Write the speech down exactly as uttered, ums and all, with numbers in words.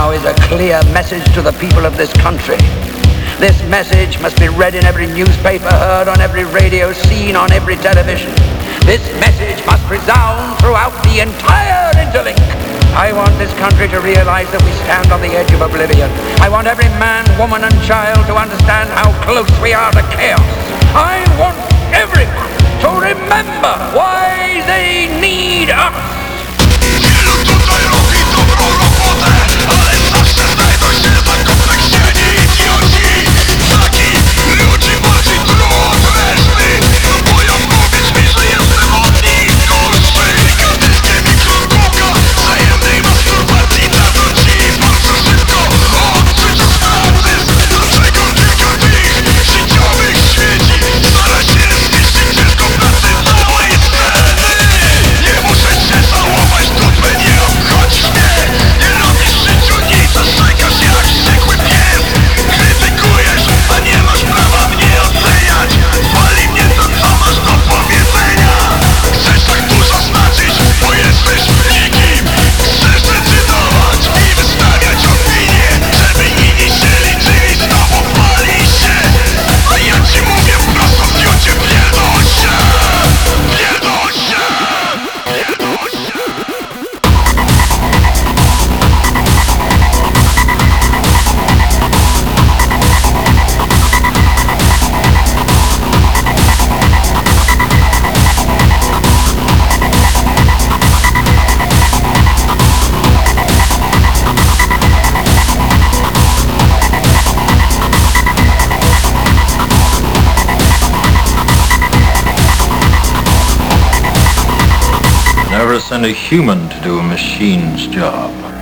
now is a clear message to the people of this country. This message must be read in every newspaper, heard on every radio, seen on every television. This message must resound throughout the entire interlink. I want this country to realize that we stand on the edge of oblivion. I want every man, woman and child to understand how close we are to chaos. I want everyone to remember why they need us. Wielu tutaj robi dobrą robotę, ale zawsze znajdą się zakompleksieni idioci. Taki ludzi bardziej odręczny, boją mówić mi, że jestem od nich gorszy. Gadyńskie mikrokoka, wzajemnej masturbacji dadzą ci bardzo szybko odczuć statyzm. Dlaczego kilka tych życiowych świeci stara się zniszczyć ciężką pracę całej sceny? Nie muszę się żałować, dupy nie obchodzi mnie. Nie robisz w życiu nic, a szczekasz jak wściekły pies. Krytykujesz, a nie masz prawa mnie oceniać. Wali mnie to, co masz do powiedzenia. Chcesz tak dużo znaczyć, bo jesteś nikim. Chcesz decydować i wystawiać opinie, żeby inni się liczyli, znowu pali się. A ja ci mówię wprost o fiucie, pierdol się. Pierdol się. Pierdol się. Never send a human to do a machine's job.